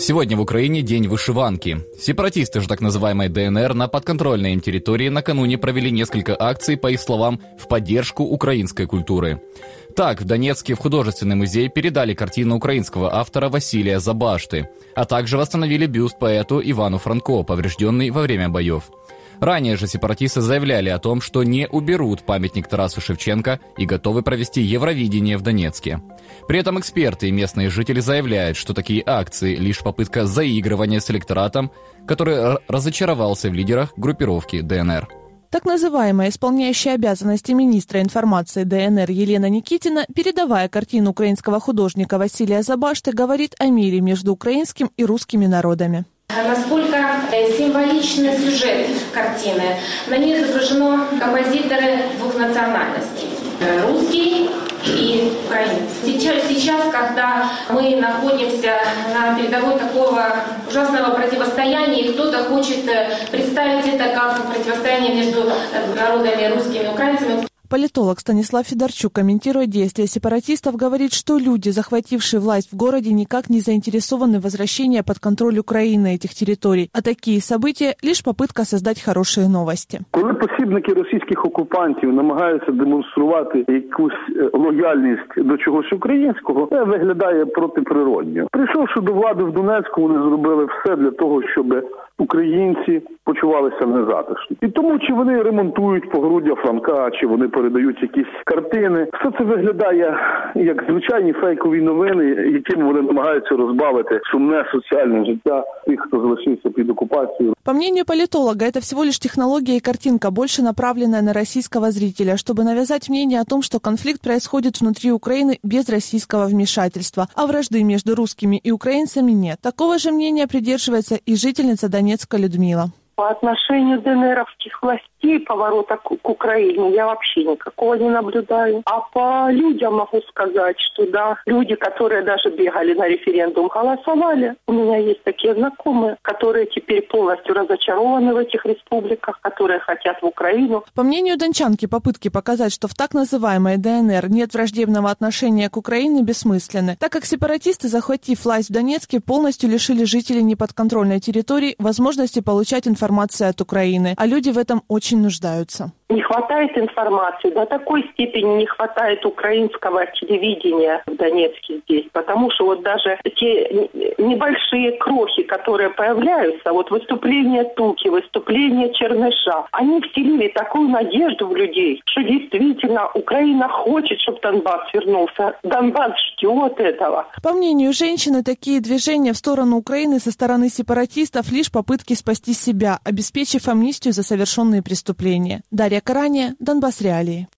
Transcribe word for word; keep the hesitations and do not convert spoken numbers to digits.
Сегодня в Украине день вышиванки. Сепаратисты же так называемой ДНР на подконтрольной им территории накануне провели несколько акций, по их словам, в поддержку украинской культуры. Так, в Донецке в художественный музей передали картину украинского автора Василия Забашты, а также восстановили бюст поэту Ивану Франко, поврежденный во время боев. Ранее же сепаратисты заявляли о том, что не уберут памятник Тарасу Шевченко и готовы провести Евровидение в Донецке. При этом эксперты и местные жители заявляют, что такие акции – лишь попытка заигрывания с электоратом, который разочаровался в лидерах группировки ДНР. Так называемая исполняющая обязанности министра информации ДНР Елена Никитина, передавая картину украинского художника Василия Забашты, говорит о мире между украинским и русскими народами. Насколько символичный сюжет картины. На ней изображено композиторы двух национальностей – русский и украинец. Сейчас, сейчас, когда мы находимся на передовой такого ужасного противостояния, и кто-то хочет представить это как противостояние между народами русскими и украинцами. Политолог Станислав Федорчук, комментируя действия сепаратистов, говорит, что люди, захватившие власть в городе, никак не заинтересованы в возвращении под контроль Украины этих территорий, а такие события – лишь попытка создать хорошие новости. Коли посібники російських окупантів намагаються демонструвати якусь лояльність до чогось українського, це виглядає протиприродньо. Прийшовши до влади в Донецьку, вони зробили все для того, щоб українці почувалися незатишно. І тому, чи вони ремонтують погруддя Франка, чи вони передають якісь картини, все це виглядає як звичайні фейкові новини, якими вони намагаються розбавити сумне соціальне життя тих, хто залишився під окупацією. По мнению политолога, это всего лишь технология и картинка, больше направленная на российского зрителя, чтобы навязать мнение о том, что конфликт происходит внутри Украины без российского вмешательства, а вражды между русскими и украинцами нет. Такого же мнения придерживается и жительница Донецка Людмила. По отношению ДНРовских властей поворота к, к Украине я вообще никакого не наблюдаю. А по людям могу сказать, что да, люди, которые даже бегали на референдум, голосовали. У меня есть такие знакомые, которые теперь полностью разочарованы в этих республиках, которые хотят в Украину. По мнению дончанки, попытки показать, что в так называемой ДНР нет враждебного отношения к Украине, бессмысленны, так как сепаратисты, захватив власть в Донецке, полностью лишили жителей неподконтрольной территории возможности получать информацию от Украины, а люди в этом очень нуждаются. Не хватает информации, до такой степени не хватает украинского телевидения в Донецке здесь, потому что вот даже те небольшие крохи, которые появляются, вот выступление Туки, выступление Черныша, они вселили такую надежду в людей, что действительно Украина хочет, чтобы Донбасс вернулся. Донбасс ждет этого. По мнению женщины, такие движения в сторону Украины со стороны сепаратистов лишь попытки спасти себя, обеспечив амнистию за совершенные преступления. Дарья Карания, Донбасс Реалии.